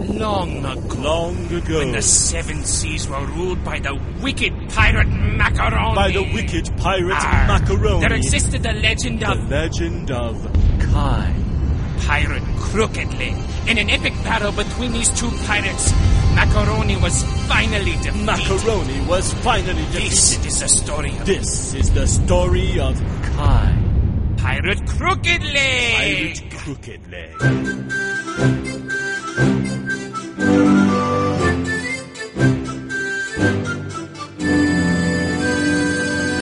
Long ago. Long ago. When the seven seas were ruled by the wicked pirate Macaroni. By the wicked pirate Macaroni. There existed the legend of... The legend of Kai. Pirate Crooked Leg. In an epic battle between these two pirates, Macaroni was finally defeated. Macaroni was finally defeated. This is the story of... This is the story of Kai. Pirate Crooked Leg. Pirate Crooked Leg.